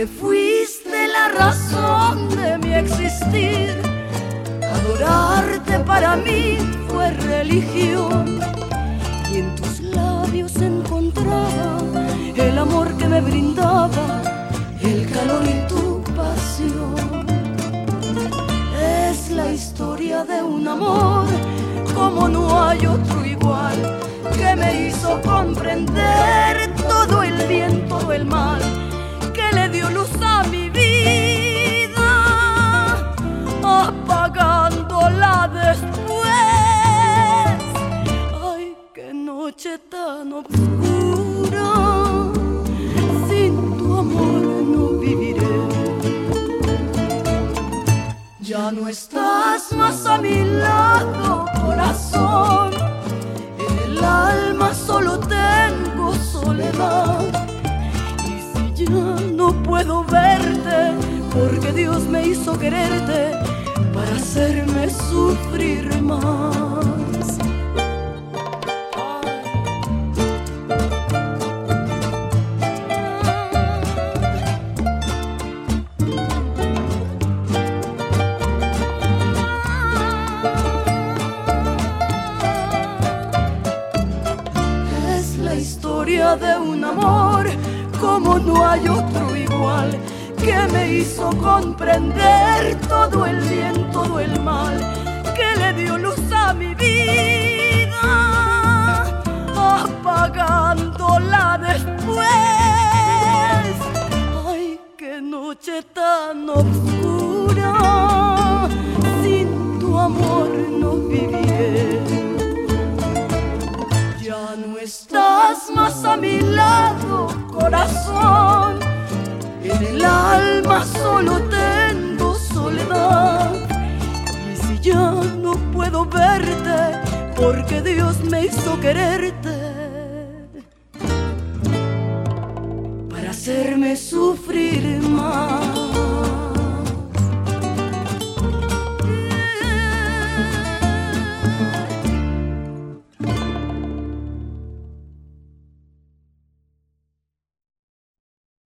que fuiste la razón de mi existir. Adorarte para mí fue religión, y en tus labios encontraba el amor que me brindaba, el calor y tu pasión. Es la historia de un amor como no hay otro igual, que me hizo comprender todo el bien, todo el mal, que le dio luz a mi vida, apagándola después. Ay, qué noche tan oscura, sin tu amor no viviré. Ya no estás más a mi lado, corazón. En el alma solo tengo soledad. Y si ya no puedo verte, porque Dios me hizo quererte para hacerme sufrir más. De un amor como no hay otro igual, que me hizo comprender todo el bien, todo el mal, que le dio luz a mi vida, apagándola después. Ay, qué noche tan oscura, sin tu amor no viviré. Ya no estás más a mi lado, corazón. En el alma solo tengo soledad. Y si ya no puedo verte, porque Dios me hizo quererte para hacerme sufrir más.